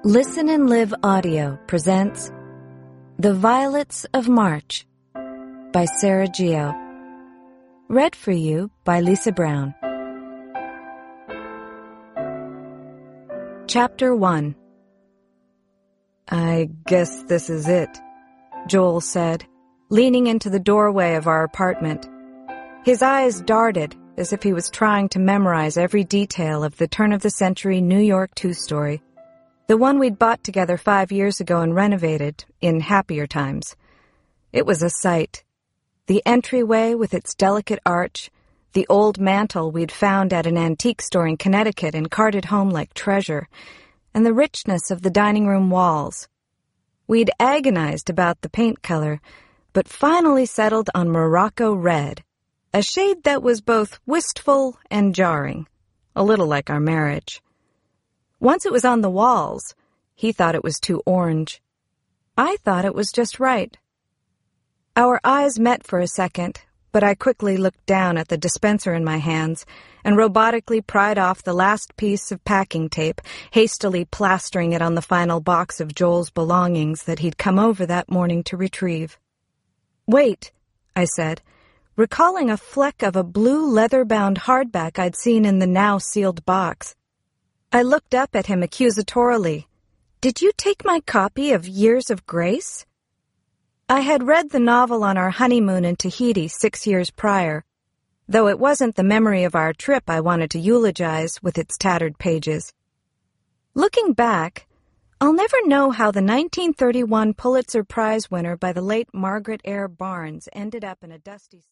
Listen and Live Audio presents The Violets of March by Sarah Geo. Read for you by Lisa Brown. Chapter 1. "I guess this is it," Joel said, leaning into the doorway of our apartment. His eyes darted as if he was trying to memorize every detail of the turn-of-the-century New York two-story. The one we'd bought together 5 years ago and renovated in happier times. It was a sight. The entryway with its delicate arch, the old mantel we'd found at an antique store in Connecticut and carted home like treasure, and the richness of the dining room walls. We'd agonized about the paint color, but finally settled on Morocco red, a shade that was both wistful and jarring, a little like our marriage. Once it was on the walls, he thought it was too orange. I thought it was just right. Our eyes met for a second, but I quickly looked down at the dispenser in my hands and robotically pried off the last piece of packing tape, hastily plastering it on the final box of Joel's belongings that he'd come over that morning to retrieve. "Wait," I said, recalling a fleck of a blue leather-bound hardback I'd seen in the now-sealed box. I looked up at him accusatorily. "Did you take my copy of Years of Grace?" I had read the novel on our honeymoon in Tahiti 6 years prior, though it wasn't the memory of our trip I wanted to eulogize with its tattered pages. Looking back, I'll never know how the 1931 Pulitzer Prize winner by the late Margaret Eyre Barnes ended up in a dusty...